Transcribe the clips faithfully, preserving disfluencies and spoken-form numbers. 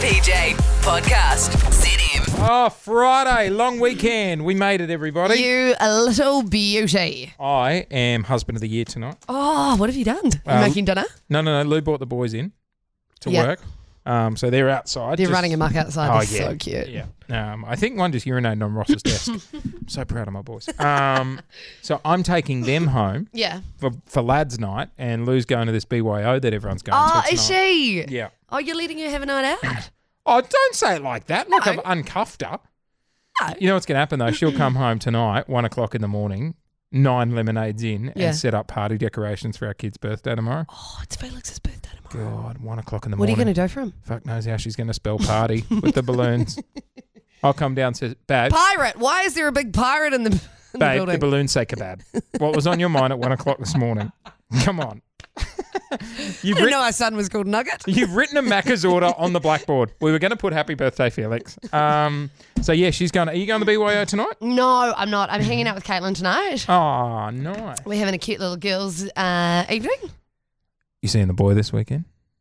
P J podcast. Z M. Oh, Friday, long weekend. We made it, everybody. You a little beauty. I am husband of the year tonight. Oh, what have you done? You Um, making dinner? No, no, no. Lou brought the boys in to Yeah. work. Um, so they're outside. They're just- running amok outside. Oh, That's yeah. so cute. Yeah. Um, I think one just urinated on Ross's desk. I'm so proud of my boys. Um, so I'm taking them home Yeah. for, for lads' night, and Lou's going to this B Y O that everyone's going Oh, to is tonight. she? Yeah. Oh, you're letting her have a night out? Oh, don't say it like that. Like No. I've uncuffed her. No. You know what's going to happen, though? She'll come home tonight, one o'clock in the morning, nine lemonades in, Yeah. and set up party decorations for our kid's birthday tomorrow. Oh, it's Felix's birthday tomorrow. God, one o'clock in the What are morning. you going to do for him? Fuck knows how she's going to spell party with the balloons. I'll come down to Babe. Pirate. Why is there a big pirate in the, in the Babe, building? the balloons say kebab. What was on your mind at one o'clock this morning? Come on. I You've, didn't writ- know our son was called Nugget. you've written a Macca's order on the blackboard. We were going to put happy birthday, Felix. Um, so, yeah, she's going. Are you going to B Y O tonight? No, I'm not. I'm hanging out with Caitlin tonight. Oh, nice. We're having a cute little girls' uh, evening. You seeing the boy this weekend?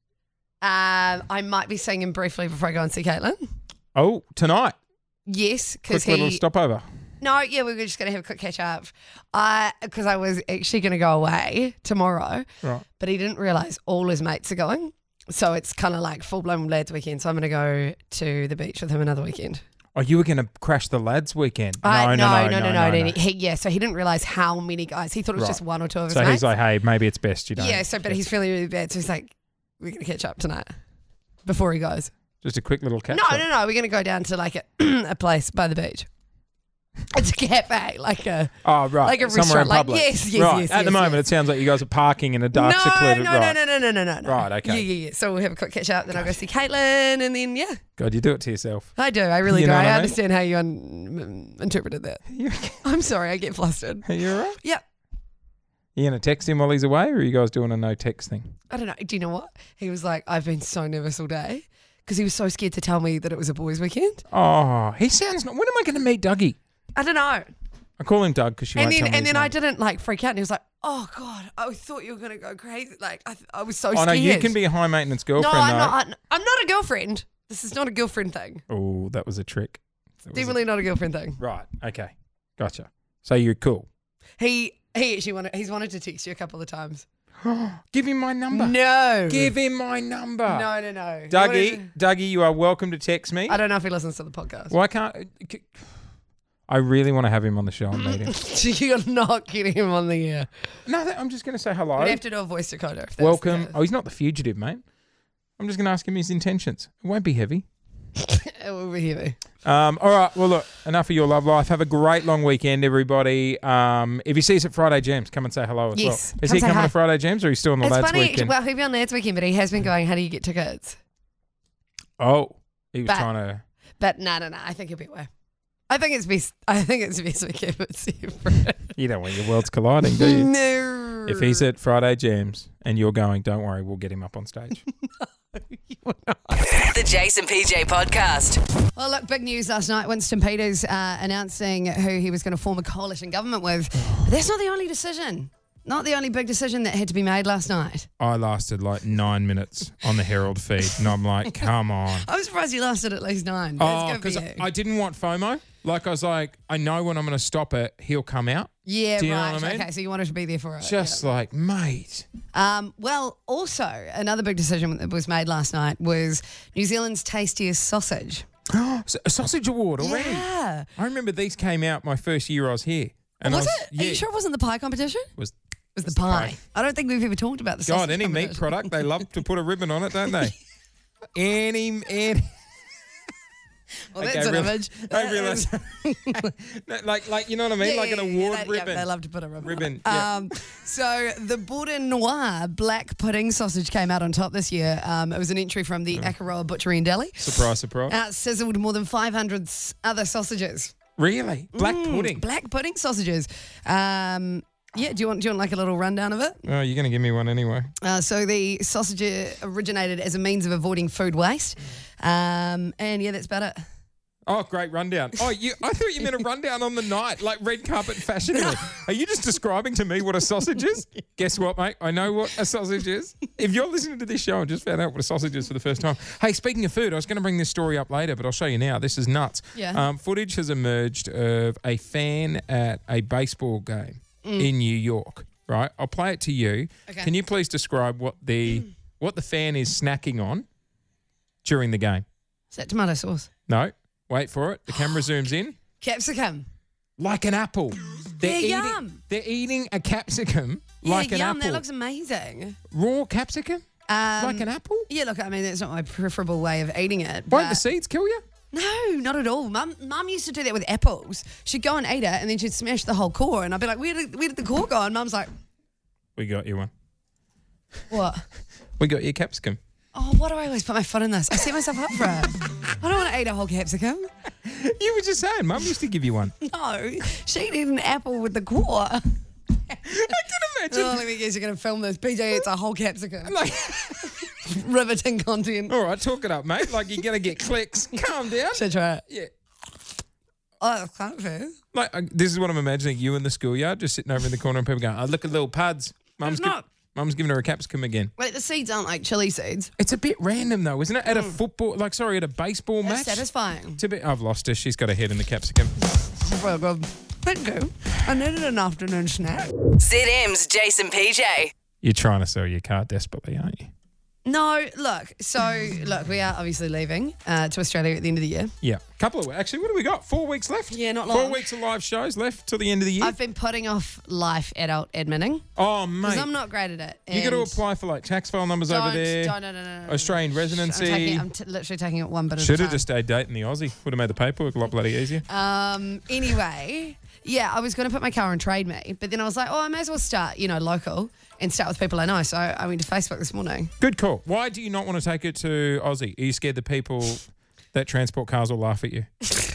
Um, I might be seeing him briefly before I go and see Caitlin. Oh, tonight. Yes, Quick because little he. stopover. No, yeah, we were just going to have a quick catch up. Because I was actually going to go away tomorrow, Right. but he didn't realise all his mates are going. So it's kind of like full blown lads weekend. So I'm going to go to the beach with him another weekend. Oh, you were going to crash the lads weekend? I- no, no, no, no, no, no. He, yeah, so he didn't realise how many guys. He thought it was Right. just one or two of his So mates. he's like, hey, maybe it's best you don't. yeah, so but he's feeling really bad. So he's like, we're going to catch up tonight before he goes. Just a quick little catch No, up. no, no. We're going to go down to like a, a place by the beach. It's a cafe, like a Oh, right. like a Somewhere restaurant. in Like public. yes, yes, right. yes. At yes, the moment, yes. it sounds like you guys are parking in a dark, no, secluded. no, right. no, no, no, no, no, no. Right, okay. Yeah, yeah, yeah. So we'll have a quick catch up. Then I'll go see Caitlin, and then yeah, God, you do it to yourself. I do. I really You do. know I what I mean? understand how you un- interpreted that. You I'm sorry. I get flustered. Are you all right? Yeah. You going to text him while he's away, or are you guys doing a no text thing? I don't know. Do you know what? He was like, I've been so nervous all day because he was so scared to tell me that it was a boys' weekend. Oh, he sounds. When am I going to meet Dougie? I don't know. I call him Doug because she And won't then tell me and his then I name. didn't like freak out. And he was like, oh God, I thought you were going to go crazy. Like I, th- I was so Oh, scared. no, you can be a high maintenance No, girlfriend, I'm though. not. I'm- I'm not a girlfriend. This is not a girlfriend thing. Oh, that was a trick. That was a- Definitely not a girlfriend thing. Right. Okay. Gotcha. So you're cool. He he actually wanted he's wanted to text you a couple of times. Give him my number. No. Give him my number. No, no, no. He Dougie, wanted Dougie, you are welcome to text me. to- I don't know if he listens to the podcast. Why can't... I really want to have him on the show and meet him. You're not getting him on the air. No, that- I'm just going to say hello. We'd have to do a voice decoder. If that's Welcome. the- Oh, he's not the fugitive, mate. I'm just going to ask him his intentions. It won't be heavy. It will be heavy. Um, all right. Well, look, enough of your love life. Have a great long weekend, everybody. Um, if you see us at Friday Jams, come and say hello as Yes. well. Is Come he say coming hi. to Friday Jams, or are you still on the It's lads funny. weekend? Well, he'll be on lads weekend, but he has been going. How do you get tickets? Oh, he was But- trying to... But no, no, no. I think he'll be away. I think it's best. I think it's best we keep it separate. You don't want your worlds colliding, do you? No. If he's at Friday Jams and you're going, don't worry, we'll get him up on stage. The Jason P J podcast. Well, look, big news last night. Winston Peters uh, announcing who he was going to form a coalition government with. But that's not the only decision. Not the only big decision that had to be made last night. I lasted like nine minutes on the Herald feed, and I'm like, come on. I'm surprised you lasted at least nine. Oh, That's good because for you. I didn't want FOMO. Like, I was like, I know when I'm going to stop it, he'll come out. yeah, Do you know right. what I mean? Okay, so you wanted to be there for it. Just like, mate. yeah. Um, well, also, another big decision that was made last night was New Zealand's tastiest sausage. So- a sausage award already. Yeah. I remember these came out my first year I was here. And was I it? Yeah, Are you sure it wasn't the pie competition? it was. It was the It's the pie. pie. I don't think we've ever talked about the God, sausage any meat competition. product, they love to put a ribbon on it, don't they? any, any. Well, Okay, that's an real- image. I That realise. is- like, like you know what I mean? Yeah, like yeah, an yeah, award they, ribbon. Yeah, they love to put a ribbon. on Ribbon, it. yeah. Um, so the Bourdon Noir black pudding sausage came out on top this year. Um, it was an entry from the Akaroa Butchery and Deli. Surprise, surprise. Out sizzled more than five hundred s- other sausages. Really? Black Mm, pudding? Black pudding sausages. Um, yeah, do you want do you want like a little rundown of it? Oh, you're going to give me one anyway. Uh, so the sausage originated as a means of avoiding food waste. Um, and yeah, that's about it. Oh, great rundown. Oh, you, I thought you meant a rundown on the night, like red carpet fashion. Are you just describing to me what a sausage is? Guess what, mate? I know what a sausage is. If you're listening to this show and just found out what a sausage is for the first time. Hey, speaking of food, I was going to bring this story up later, but I'll show you now. This is nuts. Yeah. Um, footage has emerged of a fan at a baseball game in New York, right? I'll play it to you. Okay. Can you please describe what the mm. what the fan is snacking on during the game? Is that tomato sauce? No. Wait for it. The camera zooms in. Capsicum. Like an apple. They're Yeah, eating, yum. They're eating a capsicum like yeah, an yum. apple. That looks amazing. Raw capsicum? Um, like an apple? Yeah, look, I mean, that's not my preferable way of eating it. Won't but- the seeds kill you? No, not at all. Mum, Mum used to do that with apples. She'd go and eat it, and then she'd smash the whole core. And I'd be like, "Where did where did the core go?" And Mum's like, We got you one. "What? We got you capsicum. Oh, why do I always put my foot in this? I set myself up for it. I don't want to eat a whole capsicum. You were just saying, Mum used to give you one. No, she'd eat an apple with the core. I can imagine. Oh, let me guess, you're going to film this. P J eats a whole capsicum. Like, Riveting content. all right, talk it up, mate. Like you're going to get clicks. Calm down. Should I try it? Yeah. Oh, that's kind of fair. Like uh, this is what I'm imagining you in the schoolyard, just sitting over in the corner and people going, "Oh, look at little Puds. Mum's, It's not. Mum's giving her a capsicum again." Wait, the seeds aren't like chili seeds. It's a bit random though, isn't it? At a football, like sorry, at a baseball That's match. satisfying. It's a bit. I've lost her. She's got her head in the capsicum. Well, good. Thank you. I needed an afternoon snack. Z M's Jason P J. You're trying to sell your car desperately, aren't you? No, look. So, look, we are obviously leaving uh, to Australia at the end of the year. Yeah. Couple of actually, what do we got? Four weeks left. Yeah, not Four long. weeks of live shows left till the end of the year. I've been putting off life adult adminning oh because mate, I'm not great at it. you got to and apply for like tax file numbers don't, over there. Don't, no, no, no, no. Australian I'm residency. taking, I'm t- literally taking it one bit at a Should time. have just stayed dating the Aussie. Would have made the paperwork a lot bloody easier. Um. Anyway, yeah, I was going to put my car on Trade Me, but then I was like, oh, I may as well start, you know, local and start with people I know. So I went to Facebook this morning. Good call. Why do you not want to take it to Aussie? Are you scared the people that transport cars will laugh at you?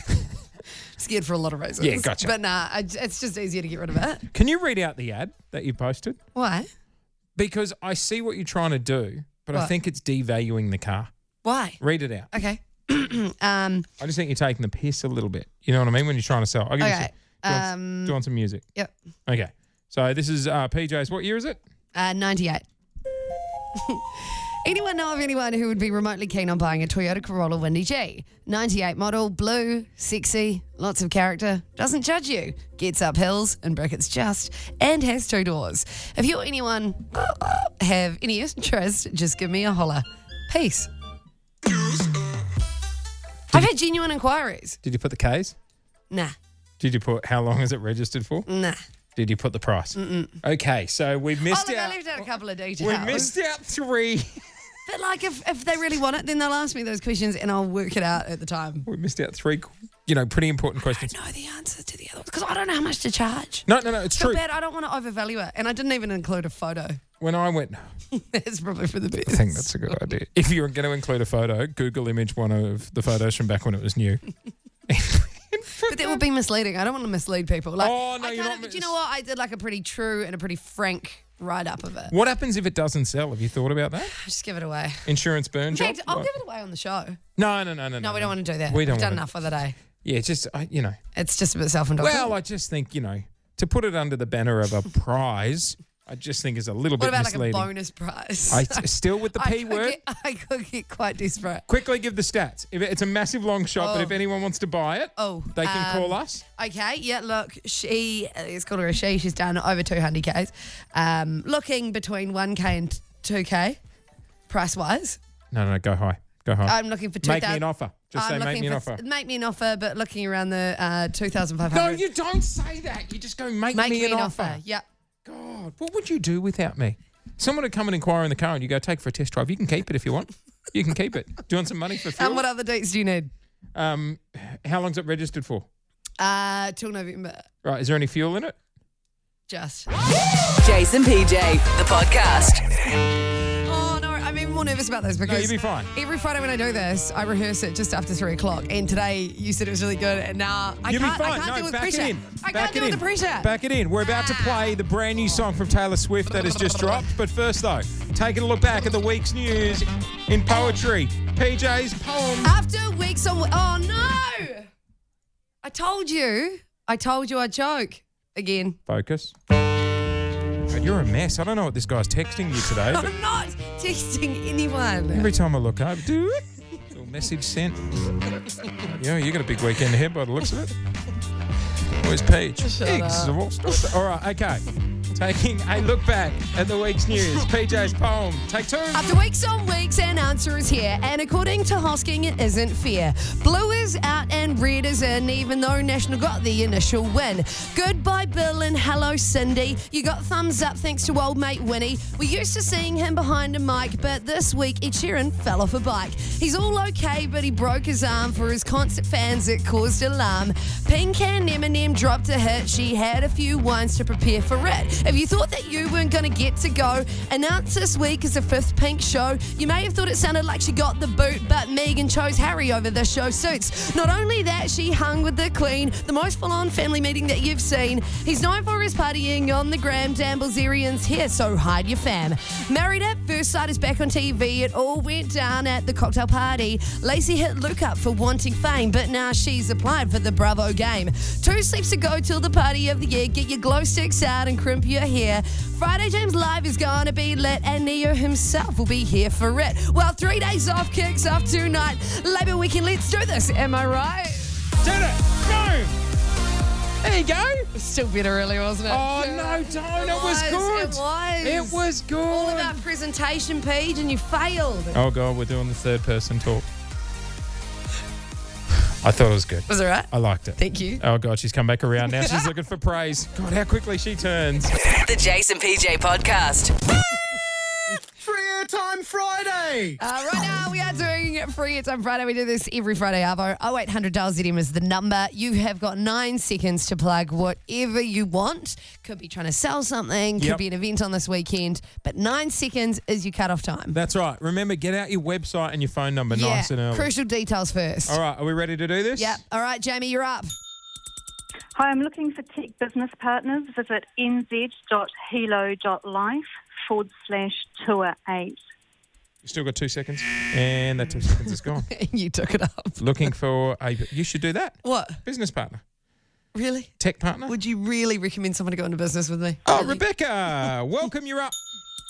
Scared for a lot of reasons. Yeah, gotcha. But nah, I, it's just easier to get rid of it. Can you read out the ad that you posted? Why? Because I see what you're trying to do, but I What? think it's devaluing the car. Why? Read it out. Okay. um. I just think you're taking the piss a little bit. You know what I mean? When you're trying to sell. I'll give you Okay. some, do, you want, Um, do you want some music? Yep. Okay. So this is uh, P J's. What year is it? Uh, ninety-eight. Anyone know of anyone who would be remotely keen on buying a Toyota Corolla Windy G? ninety-eight model, blue, sexy, lots of character, doesn't judge you, gets up hills, in brackets just, and has two doors. If you or anyone have any interest, just give me a holler. Peace. I've had genuine inquiries. Did you put the K's? Nah, Did you put how long is it registered for? nah. Did you put the price? Mm-mm. Okay, so we've Oh, missed look, I out. left out a couple of details. We missed out three. But like, if, if they really want it, then they'll ask me those questions and I'll work it out at the time. we missed out three, you know, pretty important questions. I don't know the answers to the other ones because I don't know how much to charge. No, no, no, it's So true. bad, I don't want to overvalue it. And I didn't even include a photo. When I went, That's probably for the best. I think that's a good idea. If you're going to include a photo, Google image one of the photos from back when it was new. But that would be misleading. I don't want to mislead people. Like, Oh, no, I you're kinda- not But mis- you know what? I did like a pretty true and a pretty frank write-up of it. What happens if it doesn't sell? Have you thought about that? Just give it away. Insurance burn In job? fact, I'll Like- give it away on the show. No, no, no, no, No, we don't want to do that. We don't We've done wanna- enough for the day. Yeah, it's just, I, you know. It's just a bit self-indulgent. Well, I just think, you know, to put it under the banner of a prize, I just think is a little what bit about like a misleading. bonus prize? I still with the I P could word. get- I could get quite desperate. Quickly give the stats. If it- it's a massive long shot, but Oh. if anyone wants to buy it, Oh, they can um, call us. Okay, yeah, look, she, it's called her a she, she's done over two hundred Ks. Um, looking between one K and two K, price-wise. No, no, no, go high. Go high. I'm looking for two thousand. Make me an offer. Just say I'm make looking me an for, offer. Make me an offer, but looking around the uh, two thousand five No, hundred. you don't say that. You just go make, Make me, an, offer. Yep. God, what would you do without me? Someone would come and inquire in the car and you go, take for a test drive. You can keep it if you want. You can keep it. Do you want some money for fuel? And what other dates do you need? Um, how long's it registered for? Uh, till November. Right, is there any fuel in it? Just. Jason P J, the podcast. Oh, no, I'm even more nervous about this because you'll be fine. every Friday when I do this, I rehearse it just after three o'clock. And today you said it was really good, and now I You'll can't, be I fine. can't no, deal with back pressure. it in. I back can't it deal in. with the pressure. Back it in. We're about to play the brand new song from Taylor Swift that has just dropped. But first, though, taking a look back at the week's news in poetry. P J's poem. After weeks on. Oh, no! I told you. I told you I'd choke. Again. Focus. God, you're a mess. I don't know what this guy's texting you today, but I'm not texting anyone. every time I look up, do it. Little message sent. Yeah, you got a big weekend ahead by the looks of it. Where's Peach? Shut up. Exhausted. All right, okay. Taking a look back at the week's news. P J's poem. Take two. After weeks on weeks, an answer is here. And according to Hosking, it isn't fair. Blue is out and red is in, even though National got the initial win. Goodbye, Bill, and hello, Cindy. You got thumbs up thanks to old mate Winnie. We're used to seeing him behind a mic, but this week, Ed Sheeran fell off a bike. He's all okay, but he broke his arm. For his concert fans, it caused alarm. Pink and Eminem dropped a hit. She had a few wines to prepare for it. If you thought that you weren't going to get to go, announced this week as a fifth Pink show, you may have thought it sounded like she got the boot, but Megan chose Harry over the show suits. Not only that, she hung with the Queen, the most full-on family meeting that you've seen. He's known for his partying on the gram. Dan Bilzerian's here, so hide your fam. Married at First Sight is back on T V. It all went down at the cocktail party. Lacey hit Luke up for wanting fame, but now she's applied for the Bravo game. Two sleeps to go till the party of the year. Get your glow sticks out and crimp your hair. Friday James Live is gonna be lit, and Neo himself will be here for it. Well, three days off kicks off tonight. Labour weekend, let's do this. Am I right? Did it. Boom. There you go. Still better early, wasn't it? Oh, no, don't. It was good. It was. It was good. All about presentation, Paige, and you failed. Oh, God, we're doing the third person talk. I thought it was good. Was it right? I liked it. Thank you. Oh, God, she's come back around now. She's looking for praise. God, how quickly she turns. The Jason P J Podcast. Free Airtime Friday! Uh, right now, we are doing Free It's on Friday. We do this every Friday, Arvo. oh eight hundred dial Z M is the number. You have got nine seconds to plug whatever you want. Could be trying to sell something, could Yep. be an event on this weekend, but nine seconds is your cut-off time. That's right. Remember, get out your website and your phone number yeah, nice and early. crucial details first. All right, are we ready to do this? Yep. All right, Jamie, you're up. Hi, I'm looking for tech business partners. Visit nz.helo.life forward slash tour eight. You've still got two seconds. And that two seconds is gone. You took it up. Looking for a... You should do that. What? Business partner. Really? Tech partner. Would you really recommend someone to go into business with me? Oh, Really? Rebecca, welcome. You're up.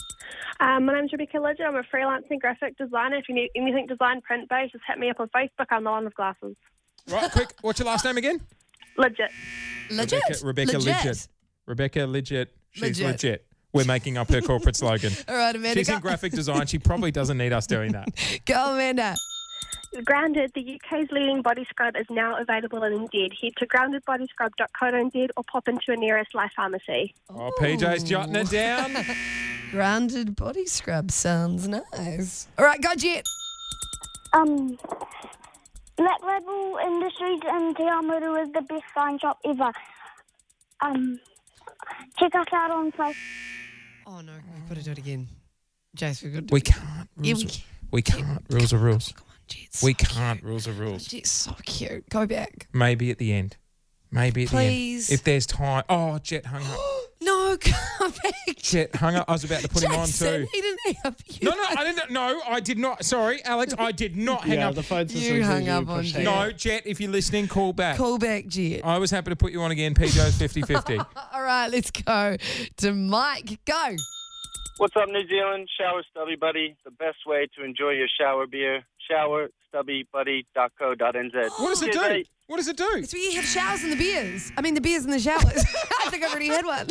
Um, my name's Rebecca Lidget. I'm a freelancing graphic designer. If you need anything design print-based, just hit me up on Facebook. I'm the one with glasses. Right, quick. What's your last name again? Legit. Legit. Rebecca, Rebecca Legit. Legit. Rebecca Legit. She's Legit. legit. We're making up her corporate slogan. All right, Amanda. She's go. in graphic design. She probably doesn't need us doing that. Go, Amanda. Grounded, the U K's leading body scrub, is now available in Indeed. Head to grounded body scrub dot co dot n z or pop into your nearest Life Pharmacy. Oh, P J's jotting it down. Grounded body scrub sounds nice. All right, go, Jet. Um, Black Label Industries in Te Awamutu is the best sign shop ever. Um, check us out on Facebook. Oh, no. We've got to do it again. Jace, we've got to do We it again. can't. Yeah, Rules, we are- can. we can't. Rules are rules. Come on, Jet. We so cute. can't. Rules are rules. Jet's so cute. Go back. Maybe at the end. Maybe at Please. the end. If there's time. Oh, Jet hung up. No, come back. Jet hung up. I was about to put him on Jason, too. he didn't hang up. You No, no, I didn't. No, I did not. Sorry, Alex, I did not hang yeah, up. the phone system You says hung up on push Jet. hang up. No, Jet, if you're listening, call back. Call back, Jet. I was happy to put you on again. P Jo's fifty-fifty. All right, let's go to Mike. Go. What's up, New Zealand? Shower Stubby Buddy. The best way to enjoy your shower beer. shower stubby buddy dot co dot n z. What does it Cheers, do? mate. What does it do? It's where you have showers in the beers. I mean, the beers in the showers. I think I've already had one.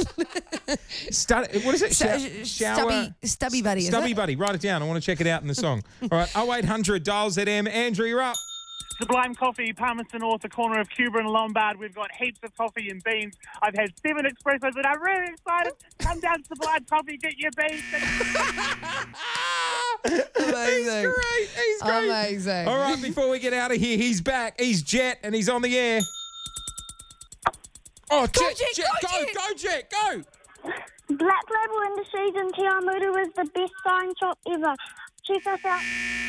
Stud- what is it? So- Shou- stubby, stubby buddy. Is Stubby it? Buddy. Write it down. I want to check it out in the song. All right. oh eight hundred dial Z M. Andrew, you're up. Sublime Coffee, Palmerston North, the corner of Cuba and Lombard. We've got heaps of coffee and beans. I've had seven espressos and I'm really excited. Come down to Sublime Coffee, get your beans. Amazing. He's great. He's great. Amazing. All right. Before we get out of here, he's back. He's Jet, and he's on the air. Oh, Jet, Jet, Jet, go, go, Jet. go, Jet, go. Black Label Industries in Te Awamutu is the best sign shop ever. Check us out.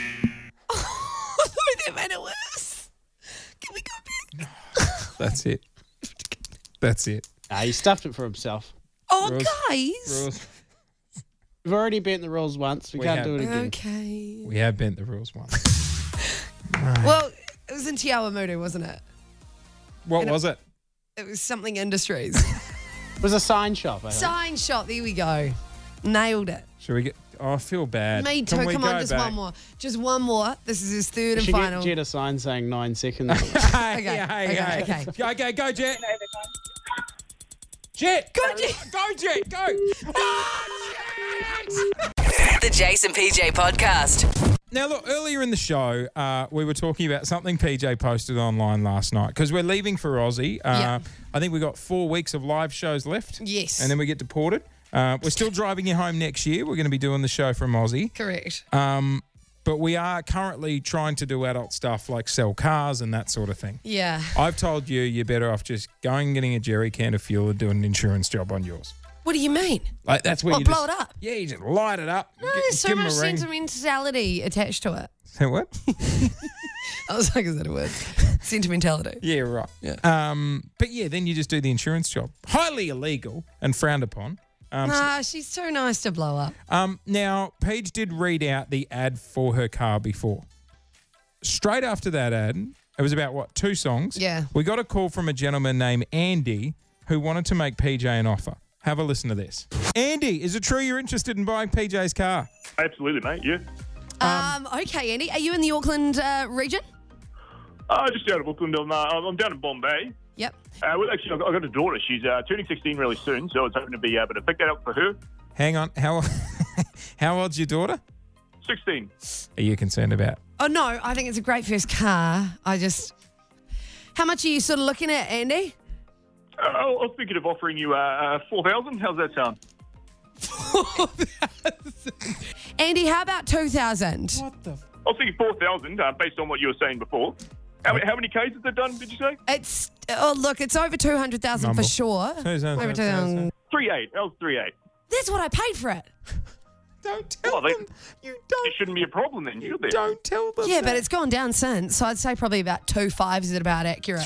That made it worse. Can we go back? That's it. That's it. Nah, he stuffed it for himself. Oh, Rules. guys. Rules. We've already bent the rules once. We, We can't have. do it again. Okay. We have bent the rules once. Well, it was in Te Awamutu, wasn't it? What was it? It was something industries. It was a sign shop, I think. Sign shop. There we go. Nailed it. Should we get... Oh, I feel bad. Me too. Can we Come go on, just back? one more. Just one more. This is his third and She final. get Jet a sign saying nine seconds. Hey, Okay, hey, okay, hey. okay. Go, okay, go, Jet. Jet. Go, Jet. Go, Jet. Go. Oh, The Jason P J Podcast. Now, look, earlier in the show, uh, we were talking about something P J posted online last night because we're leaving for Aussie. Uh, Yeah. I think we've got four weeks of live shows left. Yes. And then we get deported. Uh, we're still driving you home next year. We're going to be doing the show from Aussie. Correct. Um, but we are currently trying to do adult stuff like sell cars and that sort of thing. Yeah. I've told you you're better off just going and getting a jerry can of fuel and doing an insurance job on yours. What do you mean? Like that's where What, you blow just, it up? Yeah, you just light it up. No, gi- there's so give 'em much a ring. sentimentality attached to it. Say what? I was like, is that a word? Sentimentality. Yeah, right. Yeah. Um, but yeah, then you just do the insurance job. Highly illegal and frowned upon. Um, so- Nah, she's so nice to blow up. um, now, Paige did read out the ad for her car before. Straight after that ad, it was about, what, two songs? Yeah. We got a call from a gentleman named Andy who wanted to make P J an offer. Have a listen to this. Andy, is it true you're interested in buying P J's car? Absolutely, mate. Yeah. Um, okay, Andy, are you in the Auckland uh, region? Uh, just out of Auckland. I'm, uh, I'm down in Bombay. Yep. Uh, well, actually, I've got, I've got a daughter. She's uh, turning sixteen really soon, so I was hoping to be able to pick that up for her. Hang on. How how old's your daughter? sixteen. Are you concerned about? Oh, no, I think it's a great first car. I just... How much are you sort of looking at, Andy? Uh, I was thinking of offering you uh, uh, four thousand. How's that sound? Andy, how about two thousand? What the... I was thinking four thousand, uh, based on what you were saying before. How many, how many Ks has it done, did you say? It's... Oh, look, it's over two hundred thousand for Mumble. sure. two thousand, Over two thousand. two thousand. three eight. That was three eight. That's what I paid for it. Don't tell Well, they- them. You don't. It shouldn't be a problem then, should there? Don't tell them. Yeah, that. but it's gone down since, so I'd say probably about two fives is about accurate.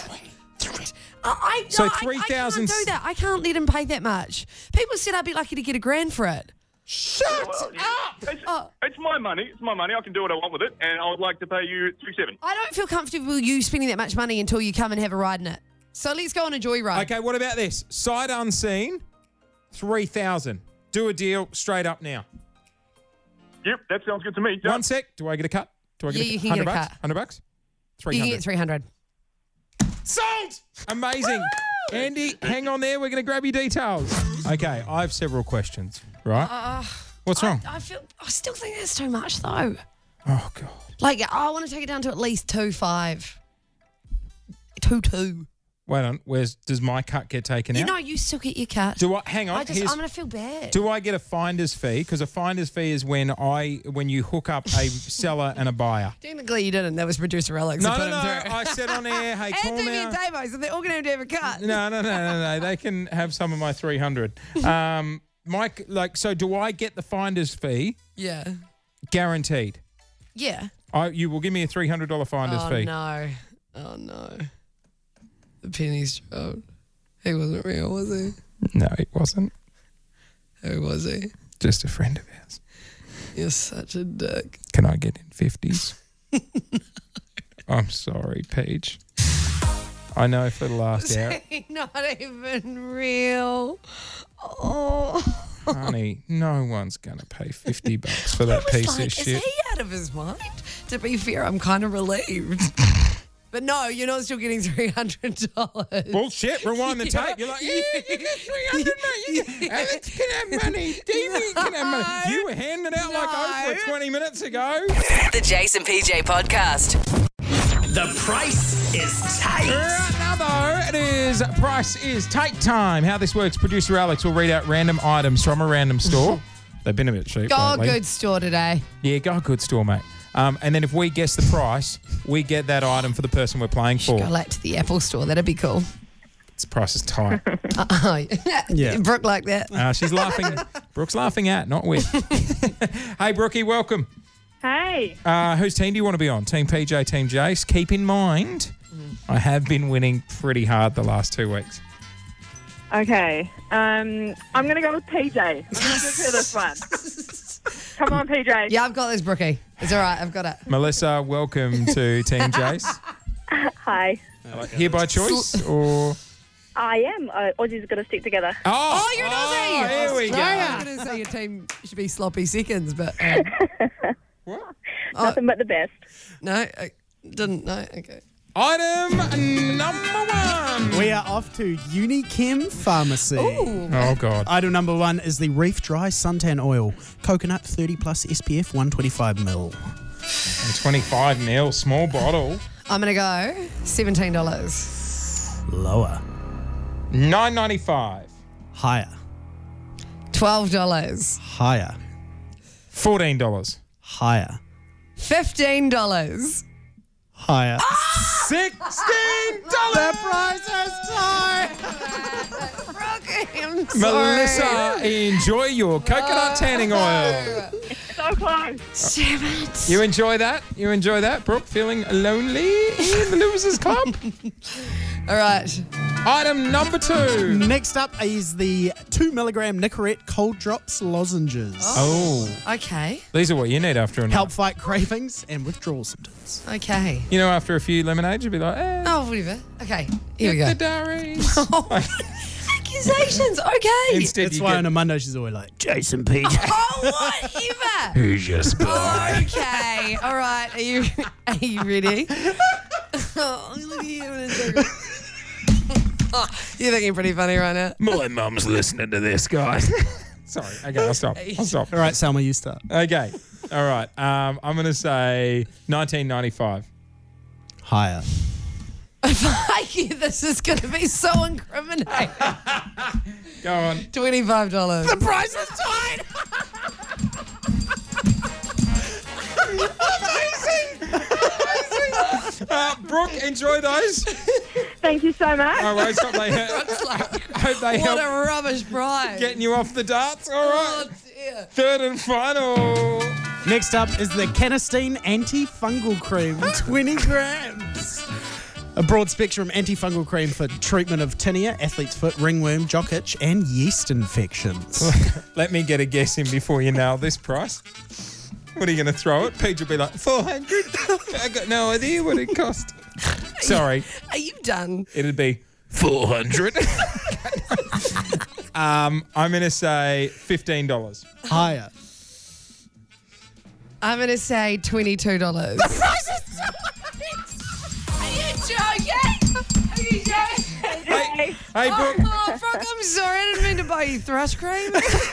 I, I, So no, I- three thousand I can't do that. I can't let him pay that much. People said I'd be lucky to get a grand for it. Shut Well, up. It's, Oh. it's my money. It's my money. I can do what I want with it, and I would like to pay you three seven. I don't feel comfortable with you spending that much money until you come and have a ride in it. So let's go on a joyride. Okay, what about this? Sight unseen, three thousand. Do a deal straight up now. Yep, that sounds good to me. One sec. Do I get a cut? Do I get Yeah, a you cut? can one hundred get a bucks? cut. one hundred bucks? You can get three hundred. three hundred. Sold! Amazing. Andy, hang on there. We're going to grab your details. Okay, I have several questions, right? Uh, What's I, wrong? I feel. I still think that's too much though. Oh, God. Like I want to take it down to at least two five. Two two. Wait on. Where's Does my cut get taken You out? know, you still get your cut. Do I? Hang on. I just, here's- I'm gonna feel bad. Do I get a finder's fee? Because a finder's fee is when I when you hook up a seller and a buyer. Technically, you didn't. That was producer Alex. No, who no, put no. him through. I said on air, hey, call and Davey now. and Davo, so they're all going to have to have a cut. No, no, no, no, no. They can have some of my three hundred. Um, Mike, like, so do I get the finder's fee Yeah. guaranteed? Yeah. I, you will give me a three hundred dollars finder's oh, fee. no. Oh, no. The penny's dropped. He wasn't real, was he? No, it wasn't. Who was he? Just a friend of ours. You're such a dick. Can I get in fifties? I'm sorry, Paige. I know for the last hour. Not even real. Oh. Honey, no one's going to pay fifty bucks for that I was piece like, of is shit. he out of his mind? To be fair, I'm kind of relieved. But no, you're not still getting three hundred dollars. Bullshit. Rewind the tape. You're like, yeah, you get three hundred, mate. You get, Alex can have money. Davey can have money. You were handing out like No. Oprah twenty minutes ago. The Jason P J Podcast. The price is tight. Right now, though, it is price is tight time. How this works, producer Alex will read out random items from a random store. They've been a bit cheap Go lately. good store today. Yeah, go a good store, mate. Um, and then if we guess the price, we get that item for the person we're playing for. Go like to the Apple store. That'd be cool. Its price is tight. Oh, Yeah. Brooke like that. Uh, she's laughing. Brooke's laughing at, not with. Hey, Brookie, welcome. Hey. Uh, whose team do you want to be on? Team P J, Team Jace? Keep in mind, I have been winning pretty hard the last two weeks. Okay. Um, I'm going to go with P J. I'm going to give her this one. Come on, P J. Yeah, I've got this, Brookie. It's all right. I've got it. Melissa, welcome to Team Jace. Hi. Like, here by choice or? I am. Uh, Aussies got to stick together. Oh, Oh, you're an Aussie. oh, here we go. I was going to say your team should be sloppy seconds, but um, What? Nothing but the best. no, I didn't. No, okay. Item number one. We are off to Unichem Pharmacy. Ooh. Oh, God. Item number one is the Reef Dry Suntan Oil. Coconut thirty plus S P F one twenty-five mil. And twenty-five mil, small bottle. I'm going to go seventeen dollars. Lower. nine ninety-five. Higher. twelve dollars. Higher. fourteen dollars. Higher. fifteen dollars. Higher. sixteen dollars. The price is tied. I'm sorry. Melissa, enjoy your coconut tanning oil. So close. Damn it. You enjoy that? You enjoy that? Brooke, feeling lonely in the Losers Club? All right. Item number two. Next up is the two milligram Nicorette cold drops lozenges. Oh. Okay. These are what you need after a night. Help fight cravings and withdrawal symptoms. Okay. You know, after a few lemonades, you'll be like, eh, Oh, whatever. Okay. Here we go. get the diaries. Accusations. Okay. Instead, That's you why get, on a Monday she's always like, Jason P J. Oh, whatever. who's your spy? Okay. All right. Are you are you ready? Oh, look at you. Oh, you're looking pretty funny right now. My mum's listening to this, guys. Sorry. Okay, I'll stop. I'll stop. All right, Selma, you start. Okay. All right. Um, I'm going to say nineteen ninety-five. Higher. Fuck you. This is going to be so incriminating. Go on. twenty-five dollars. The price is tied. Uh, Brooke, enjoy those. Thank you so much. All right, hope they, hope they What help a rubbish prize. getting you off the darts. All right. Oh, dear. Third and final. Next up is the Canesten Antifungal Cream, twenty grams. A broad spectrum antifungal cream for treatment of tinea, athlete's foot, ringworm, jock itch, and yeast infections. Let me get a guess in before you nail this price. What are you going to throw it? Paige will be like, four hundred. I got no idea what it cost. Sorry. Are you done? It'd be four hundred. um, I'm going to say fifteen dollars. Higher. I'm going to say twenty-two dollars. The price is Are you joking? Are you joking? Hey, hey, Brooke. Oh, fuck, I'm sorry. I didn't mean to buy you thrush cream.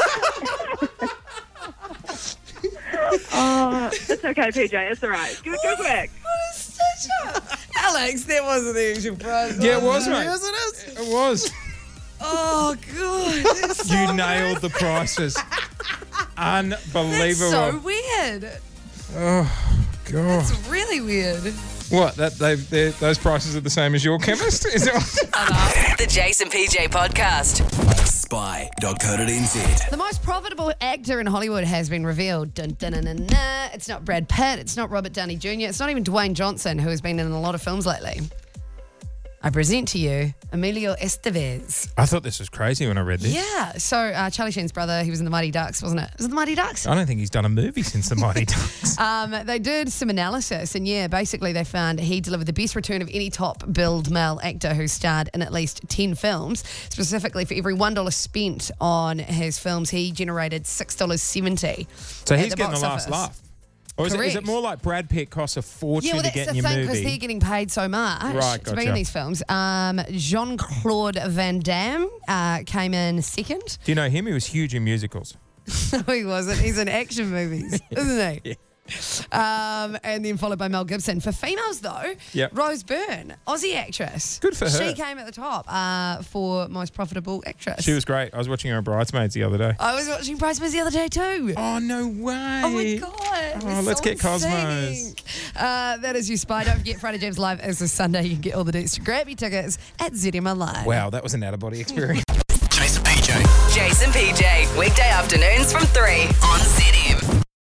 Oh, it's okay, P J. It's all right. Go, go quick. What is such a... Alex, that wasn't the actual prize. Yeah, it was, mate. Yes, it is. It was. Oh, God. That's so You nailed the prices. Unbelievable. That's so weird. Oh, God. It's really weird. What? That they those prices are the same as your chemist? Is it? The Jason P J Podcast. spy dot co dot n z. The most profitable actor in Hollywood has been revealed. Dun, dun, dun, dun, dun. It's not Brad Pitt. It's not Robert Downey Junior It's not even Dwayne Johnson, who has been in a lot of films lately. I present to you Emilio Estevez. I thought this was crazy when I read this. Yeah. So uh, Charlie Sheen's brother, he was in The Mighty Ducks, wasn't it? Was it The Mighty Ducks? I don't think he's done a movie since The Mighty Ducks. Um, they did some analysis, and yeah, basically they found he delivered the best return of any top-billed male actor who starred in at least ten films. Specifically, for every one dollar spent on his films, he generated six dollars seventy. So he's getting the last laugh. Or is it, is it Correct. more like Brad Pitt costs a fortune Yeah, well, to that's get the in your thing, because movie? they're getting paid so much Right, to be in gotcha. these films. Um, Jean-Claude Van Damme uh, came in second. Do you know him? He was huge in musicals. No, he wasn't. He's in action movies, isn't he? Yeah. Um, and then followed by Mel Gibson. For females, though, Yep. Rose Byrne, Aussie actress. Good for her. She came at the top uh, for most profitable actress. She was great. I was watching her on Bridesmaids the other day. I was watching Bridesmaids the other day too. Oh, no way. Oh my God. Oh, we're let's so get Cosmos. sync. Uh, that is You Spy. Don't forget Friday Jams Live is this Sunday. You can get all the dates to grab your tickets at Z M Live. Wow, that was an out-of-body experience. Jason P J. Jason P J. Weekday afternoons from three on Z D